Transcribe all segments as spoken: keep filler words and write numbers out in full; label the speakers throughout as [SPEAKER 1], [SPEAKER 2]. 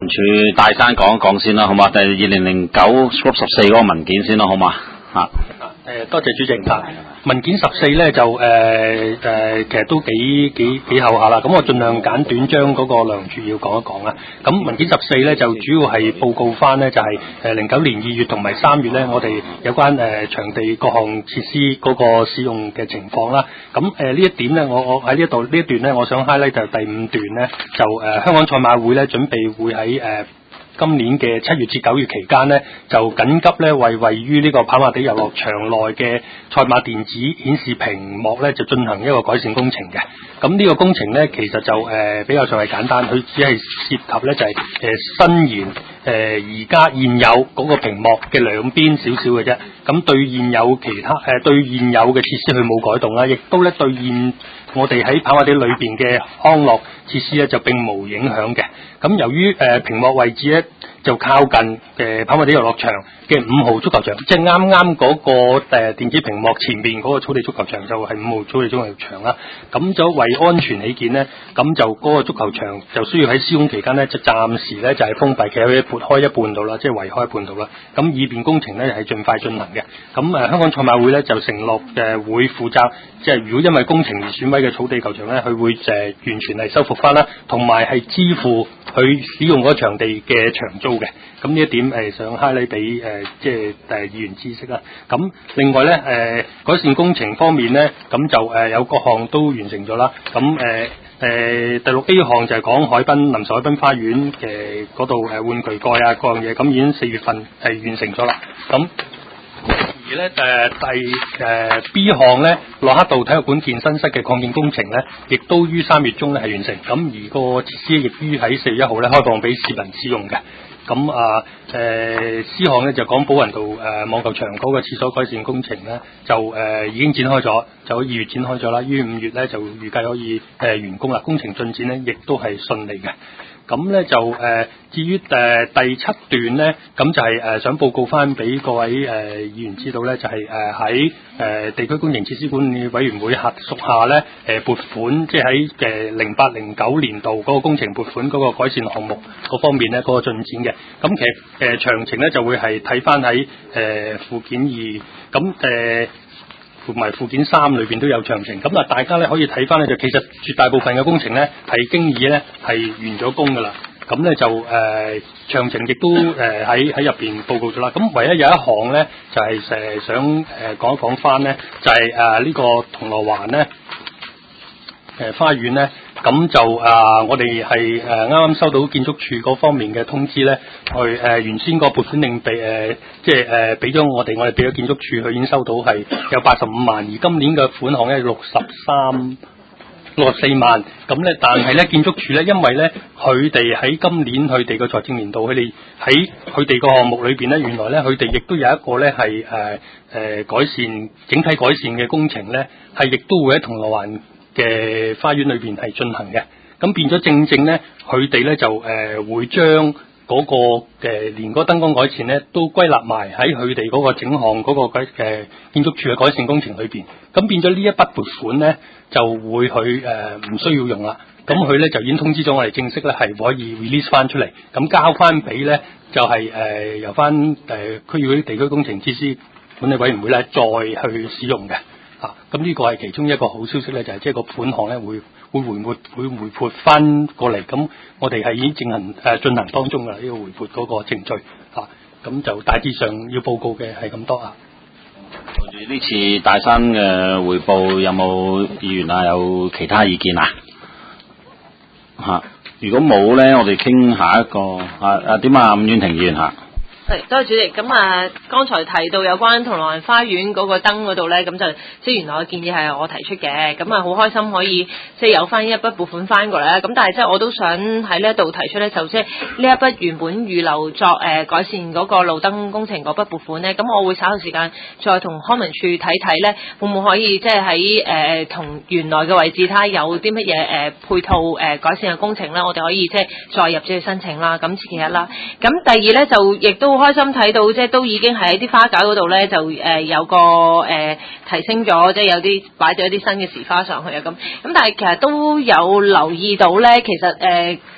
[SPEAKER 1] 署大山講一講先啦，好嘛？第二零零九 Group 十四嗰個文件先啦，好嘛？嚇。
[SPEAKER 2] 誒，多謝主席啊！文件十四咧就誒誒、呃，其實都幾幾幾厚下啦。咁我盡量簡短將嗰個梁主要講一講啦。咁文件十四咧就主要係報告翻呢，就係誒零九年二月同埋三月咧，我哋有關誒、呃、場地各項設施嗰個使用嘅情況啦。咁誒呢一點咧，我我喺呢一度呢一段咧，我想 highlight 就係第五段咧，就誒、呃、香港賽馬會咧準備會喺誒。呃今年嘅七月至九月期間呢，就緊急咧為位於呢個跑馬地遊樂場內嘅賽馬電子顯示屏幕咧，就進行一個改善工程嘅。咁呢個工程咧，其實就誒、呃、比較上係簡單，佢只係涉及咧就係、是、誒、呃、伸延誒而家現有嗰個屏幕嘅兩邊少少嘅啫。咁對現有其他誒、呃、對現有嘅設施佢冇改動啦，亦都咧對現我哋喺跑馬地裏邊嘅康樂設施咧就並無影響嘅。咁由於誒、呃、屏幕位置咧就靠近誒、呃、跑馬地遊樂場嘅五號足球場，即係啱啱嗰個誒、呃、電子屏幕前面嗰個草地足球場就係五號草地足球場啦。咁就為安全起見呢，咁就嗰個足球場就需要喺施工期間呢，就暫時咧就係、是、封閉，其實佢撥開一半度啦，即係圍開一半度啦。咁以便工程咧係盡快進行嘅。咁誒、呃、香港賽馬會咧就承諾誒、呃、會負責，即係如果因為工程而損毀嘅草地球場咧，佢會誒、呃、完全係修復翻啦，同埋係支付佢使用嗰個場地嘅長租嘅。咁呢一點誒、呃、想 highlight 俾誒即係誒議員知識啦。咁另外咧誒、呃、改善工程方面咧，咁就誒、呃、有各項都完成咗啦。咁誒誒第六 A 項就係講海濱臨時海濱花園嘅嗰度誒玩具蓋啊各樣嘢，咁已經四月份係完成咗啦。咁而咧誒、呃、第誒、呃、B 項咧，洛克道體育館健身室嘅擴建工程咧，亦都於三月中咧係完成。咁而個設施亦於喺四月一號咧開放俾市民使用嘅。咁啊誒 C 項咧就講寶雲道誒、呃、網球場嗰個廁所改善工程咧，就誒、呃、已經展開咗，就喺二月展開咗啦。於五月咧就預計可以誒、呃、完工啦。工程進展咧亦都係順利嘅。咁咧就誒、呃，至於誒、呃、第七段咧，咁就係、是、誒、呃、想報告翻俾各位誒、呃、議員知道咧，就係誒喺誒地區工程設施管理委員會轄屬下咧，誒、呃、撥款，即係喺誒零八零九年度嗰個工程撥款嗰個改善項目嗰方面咧，嗰、那個進展嘅。咁其實誒詳、呃、情咧就會係睇翻喺誒附件二，咁誒。呃同埋附件三裏邊都有詳情，咁啊大家咧可以睇翻咧，就其實絕大部分嘅工程咧係經已咧係完咗工噶啦，咁咧就誒、呃、詳情亦都誒喺喺入邊報告咗啦。咁唯一有一項咧就係、是、誒、呃、想誒、呃、講一講翻咧，就係誒呢個銅鑼灣咧誒花園咧。咁就啊、呃，我哋係誒啱啱收到建築署嗰方面嘅通知咧，去誒、呃、原先個撥款令俾誒，即係誒俾咗我哋，我哋俾咗建築署，佢已經收到係有八十五萬，而今年嘅款項咧六十三六十四萬，咁咧但係咧建築署咧，因為咧佢哋喺今年佢哋嘅財政年度，佢哋喺佢哋個項目裏邊咧，原來咧佢哋亦都有一個咧係誒誒改善整體改善嘅工程咧，係亦都會喺銅鑼灣嘅花園裏邊係進行嘅，咁變咗正正咧，佢哋咧就誒、呃、會將嗰、那個誒、呃、連嗰個燈光改善咧都歸納埋喺佢哋嗰個整項嗰個改誒、呃、建築署嘅改善工程裏邊，咁變咗呢一筆撥款咧就會佢誒唔需要用啦，咁佢咧就已經通知咗我哋正式咧係可以 release 翻出嚟，咁交翻俾咧就係、是、誒、呃、由翻誒區議會地區工程設施管理委員會咧再去使用嘅。啊，咁呢個係其中一個好消息咧，就係即係個款項咧會會回撥會回撥翻過嚟，咁我哋係已經進行誒進行當中噶啦，呢個回撥嗰個程序嚇，咁、啊、就大致上要報告嘅係咁多啊。
[SPEAKER 1] 就住呢次大山嘅匯報，有冇議員啊有其他意見啊？嚇、啊，如果冇咧，我哋傾下一個啊啊點啊，伍婉婷議員嚇。
[SPEAKER 3] 係，多謝主席。咁啊，剛才提到有關銅鑼灣花園嗰個燈嗰度咧，咁就即係原來嘅建議係我提出嘅，咁啊好開心可以即係有翻一筆撥款翻過嚟啦。咁但係即係我都想喺呢一度提出咧，就即係呢一筆原本預留作誒、呃、改善嗰個路燈工程嗰筆撥款咧，咁我會稍後時間再同康文署睇睇咧，會唔會可以即係喺誒同原來嘅位置睇下有啲乜嘢誒配套誒、呃、改善嘅工程咧，我哋可以即係再入紙去申請啦。咁其一啦。咁第二咧就亦都好開心睇到，即係都已經喺啲花架嗰度咧，就誒、呃、有個誒、呃、提升咗，即係有啲擺咗一啲新嘅時花上去啊咁。咁但係其實都有留意到咧，其實誒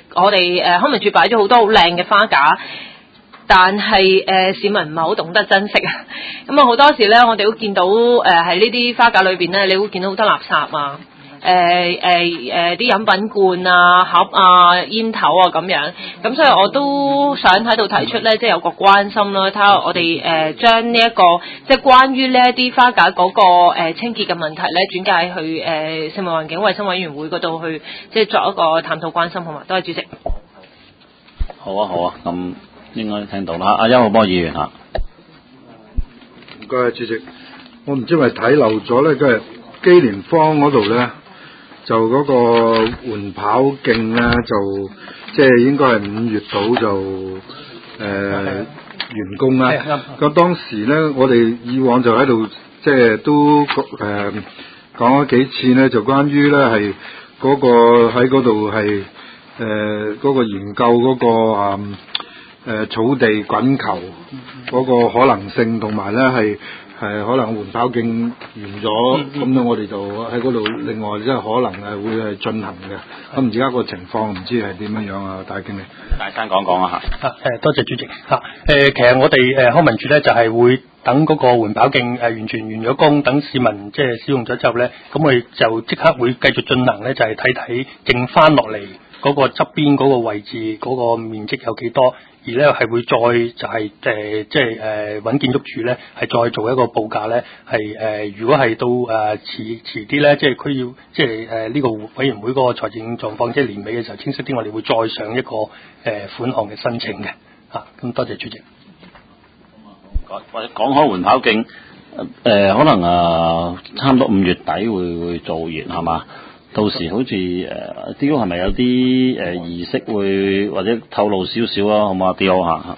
[SPEAKER 3] 我哋誒康文署擺咗好多好靚嘅花架。但係誒、呃、市民唔係好懂得珍惜啊，咁啊好多時咧，我哋都見到誒喺呢啲花架裏邊咧，你會見到好多垃圾啊，誒誒誒啲飲品罐啊、盒啊、煙頭啊咁樣，咁所以我都想喺度提出咧，即係有個關心咯，睇下我哋誒將呢一個即係關於呢一啲花架嗰、那個、呃、清潔嘅問題咧，轉介去誒、呃、食物環境衞生委員會嗰度去，即係作一個探討關心，好嘛？多謝主席。
[SPEAKER 1] 好啊好啊，咁。應該聽到啦，阿邱浩波議員嚇。
[SPEAKER 4] 唔該，主席。我唔知係咪睇漏咗咧，即係基連坊嗰度咧，就嗰個緩跑徑咧，就即係應該係五月度就誒、呃、完工啦。咁當時咧，我哋以往就喺度即係都誒、呃、講咗幾次咧，就關於咧係嗰個喺嗰度係誒嗰個研究嗰、嗰個啊。嗯誒、呃、草地滾球嗰個可能性，同埋咧係係可能緩跑徑完咗，咁樣我哋就喺嗰度另外即係可能係會係進行嘅。咁而家個情況唔知係點樣樣啊，大經理。
[SPEAKER 1] 大聲講講啊嚇。
[SPEAKER 2] 啊誒，多謝主席嚇。誒、啊，其實我哋誒康文署咧就係、是、會等嗰個緩跑徑誒完全完咗工，等市民即係使用咗之後咧，咁我哋就即刻會繼續進行咧，就係睇睇剩翻落嚟嗰個側邊嗰個位置嗰、那個面積有幾多。而咧係會再就係、是、誒、呃、即係誒揾建築署咧係再做一個報價咧係誒如果係到誒、呃、遲遲啲咧即係佢要即係誒呢個委員會嗰個財政狀況即係年尾嘅時候清晰啲，我哋會再上一個誒、呃、款項嘅申請嘅嚇。咁、啊、多謝主席。
[SPEAKER 1] 或者講開緩跑徑誒、呃，可能啊差唔多五月底會會做完係嘛？到時好似誒 D O 係咪有啲誒、呃、儀式會或者透露少少啊？好嘛 D O 嚇。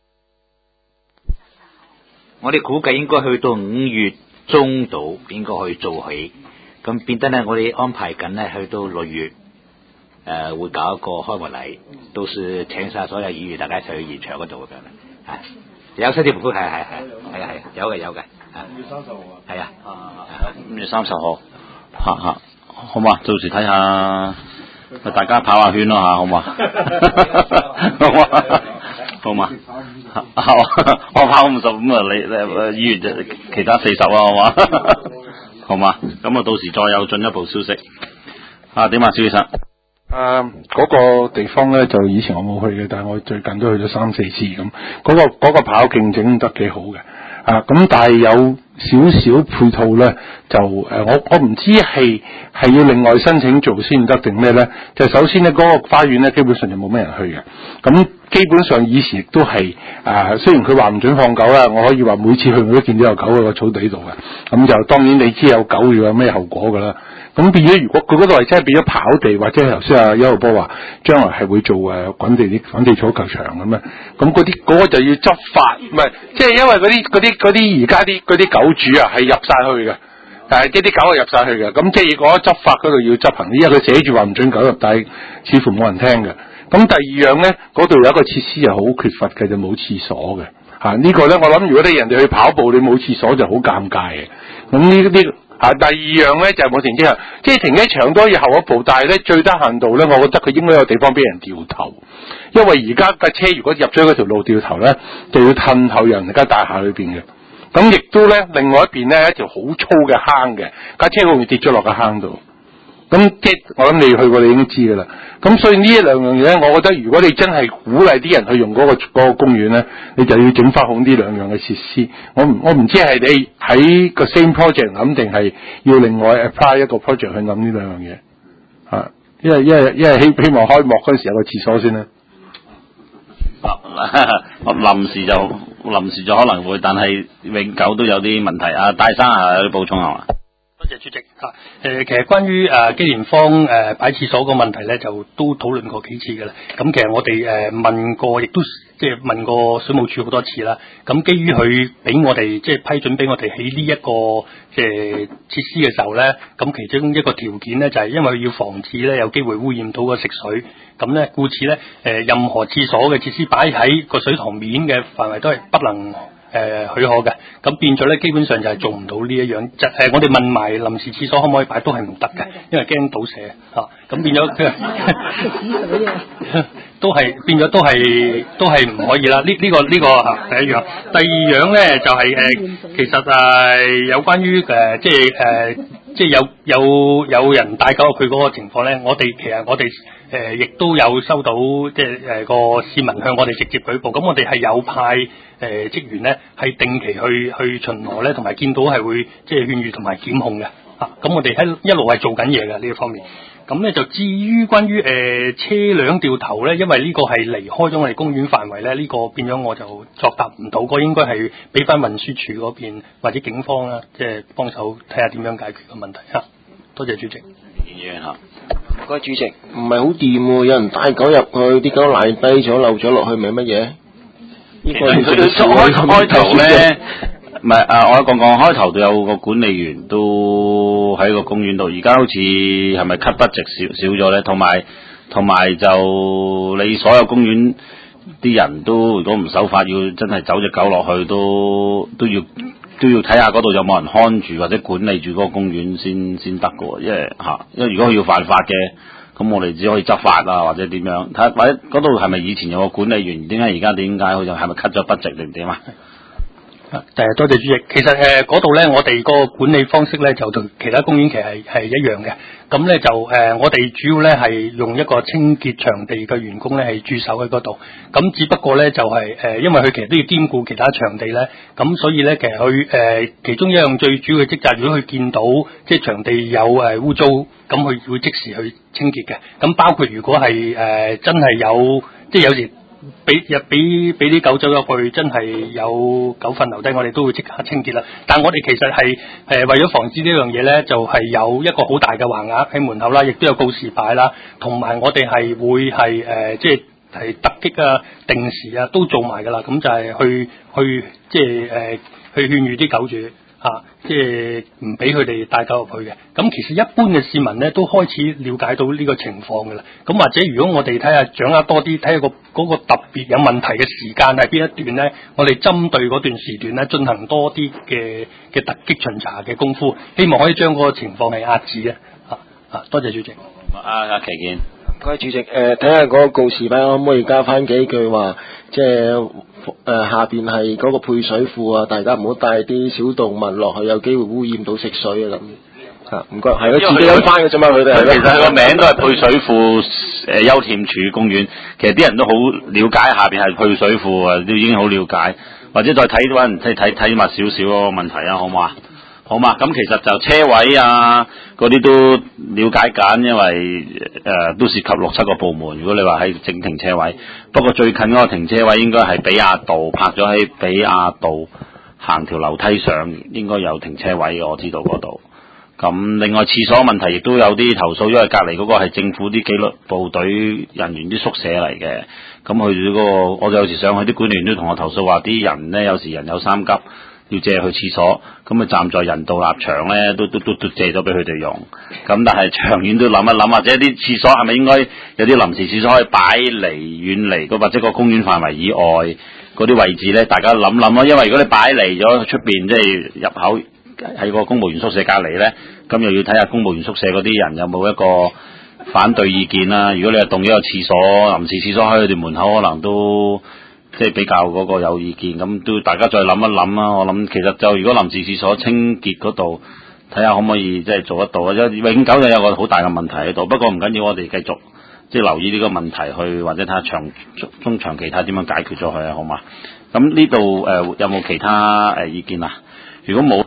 [SPEAKER 5] 我哋估計應該去到五月中度應該可以做起，咁變得咧我哋安排緊咧去到六月誒、呃、會搞一個開幕禮，到時請晒所有議員大家一齊去現場嗰度嘅，係有新貼符，係係係係係有嘅有嘅。五月三十號啊。係啊。
[SPEAKER 1] 五月三十號，嚇嚇。好嘛，到時睇下，大家跑下圈咯嚇，好嘛？好嘛，好嘛，我跑五十五啊，你誒議員就其他四十啊，好嘛？好嘛，咁啊到時再有進一步消息。啊點啊，蕭醫生？
[SPEAKER 6] 啊，嗰、那個地方咧就以前我冇去嘅，但係我最近都去咗三四次咁。嗰、那個嗰、那個跑徑整得幾好嘅，啊咁但係有少少配套咧，就誒、呃、我我唔知係係要另外申請做先得定咩咧？就首先咧嗰、那個花園咧基本上就冇咩人去嘅，咁基本上以前亦都係啊，雖然佢話唔准放狗啦，我可以話每次去我都見到有狗喺個草地度嘅，咁就當然你知有狗要有咩後果㗎啦。咁變咗，如果佢嗰度係真係變咗跑地，或者係頭先阿邱浩波話，將來係會做誒滾地啲滾地草球場咁啊，咁嗰啲嗰個就要執法，唔係即係因為嗰啲嗰啲嗰啲而家啲嗰啲狗主啊係入晒去嘅，誒啲啲狗係入晒去嘅，咁即係如果執法嗰度要執行，因為佢寫住話唔准狗入，但係似乎冇人聽嘅。咁第二樣咧，嗰度有一個設施係好缺乏嘅，就冇廁所嘅嚇。呢個咧，我諗如果你人哋去跑步，你冇廁所就好尷尬嘅。咁呢啲。啊，第二樣咧就係冇停車場，即係停車場都可以後一步，但係咧最低限度咧，我覺得佢應該有地方俾人掉頭，因為而家架車如果入咗嗰條路掉頭咧，就要褪後人家大廈裏邊嘅。咁亦都咧，另外一邊咧一條好粗嘅坑嘅，架車好容易跌咗落個坑度。咁即係我諗你去過，你已經知噶啦。咁所以呢一兩樣嘢咧，我覺得如果你真係鼓勵啲人去用嗰、嗰個嗰、嗰個公園咧，你就要整翻好呢兩樣嘅設施。我唔我唔知係你喺個 same project 諗定係要另外 apply 一個 project 去諗呢兩樣嘢啊？因為因為因為希希望開幕嗰陣時有個廁所先啦。
[SPEAKER 1] 臨時就臨時就可能會，但係永久都有啲問題。啊，戴生啊，有啲補充係嘛？
[SPEAKER 2] 多謝主席嚇。誒、呃，其實關於誒、呃、基連坊誒擺廁所個問題咧，就都討論過幾次嘅啦。咁其實我哋誒、呃、問過，亦都即係問過水務署好多次啦。咁基於佢俾我哋即係批准俾我哋起呢一個即係設施嘅時候咧，咁其中一個條件咧就係、是、因為要防止咧有機會污染到個食水。咁咧，故此咧誒、呃、任何廁所嘅設施擺喺個水塘面嘅範圍都係不能誒許可嘅，咁變咗咧基本上就係做唔到呢一樣，就誒、呃、我哋問埋臨時廁所可唔可以擺都係唔得嘅，因為驚倒瀉嚇，咁、啊、變咗都係變咗都係都係唔可以啦。呢呢、呢個呢、呢個嚇第一樣，第二樣咧就係、是、誒、呃、其實誒、呃、有關於誒、呃、即係誒、呃、即係有有有人帶狗入去嗰個情況咧，我哋其實我哋。誒，亦、呃、都有收到，即係誒個市民向我哋直接舉報，咁我哋係有派誒、呃、職員咧，係定期去去巡邏咧，同埋見到係會即係勸喻同埋檢控嘅，啊，咁我哋喺一路係做緊嘢嘅呢一方面。咁咧就至於關於誒、呃、車輛掉頭咧，因為呢個係離開咗我哋公園範圍咧，呢、這個變咗我就作答唔到，個應該係俾翻運輸署嗰邊或者警方啦，即係幫手睇下點樣解決個問題嚇。多謝主席。
[SPEAKER 7] 唔該，主席，唔係好掂喎，有人帶狗入去，啲狗賴低咗，漏咗落去，咪乜嘢？
[SPEAKER 1] 其實佢開開頭咧，唔係啊，我講講開頭都有個管理員都喺個公園度，而家好似係咪 cut budget 少少咗咧？同埋同埋就你所有公園啲人都如果唔守法，要真係走隻狗落去，都都要。都要睇下嗰度有冇人看住或者管理住嗰個公園先先得嘅喎，因為嚇，因為如果佢要犯法嘅，咁我哋只可以執法啊，或者點樣睇，或者嗰度係咪以前有個管理員？點解而家點解好似係咪 cut 咗 budget定點啊？
[SPEAKER 2] 誒，多謝主席。其實誒嗰度咧，我哋個管理方式咧就同其他公園其實係係一樣嘅。咁咧就誒、呃，我哋主要咧係用一個清潔場地嘅員工咧係駐守喺嗰度。咁只不過咧就係、是、誒、呃，因為佢其實都要兼顧其他場地咧，咁所以咧其實佢誒、呃、其中一樣最主要嘅職責，如果佢見到即係場地有誒污糟，咁佢會即時去清潔嘅。咁包括如果係誒、呃、真係有即係有時。俾入俾俾啲狗走入去，真係有狗糞留低，我哋都會即刻清潔啦。但係我哋其實係誒、呃、為咗防止呢樣嘢咧，就係、是、有一個好大嘅橫額喺門口啦，亦都有告示牌啦，同埋我哋係會係誒、呃、即係係突擊啊、定時啊都做埋噶啦。咁就係去去即係誒、呃、去勸喻啲狗主。啊，即係唔俾佢哋帶狗入去嘅。咁其實一般嘅市民咧都開始了解到呢個情況嘅啦。咁或者如果我哋睇下掌握多啲，睇下個嗰個特別有問題嘅時間係邊一段咧，我哋針對嗰段時段咧進行多啲嘅嘅突擊巡查嘅功夫，希望可以將嗰個情況係壓制啊！啊啊，多謝主席。
[SPEAKER 1] 阿阿祁健，
[SPEAKER 7] 唔該主席，誒睇下嗰個告示牌可唔可以加翻幾句話，即係。誒、呃，下邊係嗰個配水庫啊，大家唔好帶啲小動物落去，有機會污染到食水啊咁。吓，唔該，係咯，自己有翻嘅啫嘛，佢哋。
[SPEAKER 1] 其實佢個名都係配水庫誒休憩處公園，其實啲人都好了解下邊係配水庫啊，都已經好了解，或者再睇到人即係睇睇密少少嗰個問題啊，好唔好啊？好嘛，咁其實就車位啊嗰啲都了解緊，因為誒、呃、都涉及六七個部門。如果你話喺整停車位，不過最近嗰個停車位應該係比亞道，泊咗喺比亞道行條樓梯上，應該有停車位嘅，我知道嗰度。咁另外廁所問題亦都有啲投訴，因為隔離嗰個係政府啲紀律部隊人員啲宿舍嚟嘅。咁佢哋嗰個，我有時上去啲管理員都同我投訴話，啲人咧有時人有三急。要借去廁所，咁啊站在人道立場咧，都都都都借咗俾佢哋用。咁但係長遠都諗一諗，或者啲廁所係咪應該有啲臨時廁所可以擺離遠離，或者個公園範圍以外嗰啲位置咧？大家諗諗咯。因為如果你擺離咗出邊，即係入口喺個公務員宿舍隔離咧，咁又要睇下公務員宿舍嗰啲人有冇一個反對意見啦。如果你係動咗個廁所，臨時廁所喺佢哋門口，可能都。即係比較嗰個有意見，咁都大家再諗一諗啦。我諗其實就如果臨時廁所清潔嗰度，睇下可唔可以即係做得到啊？因為永久就有個好大嘅問題喺度，不過唔緊要，我哋繼續即係留意呢個問題去，或者睇下長中長期睇點樣解決咗佢啊，好嘛？咁呢度誒有冇其他誒意見啊？如果冇。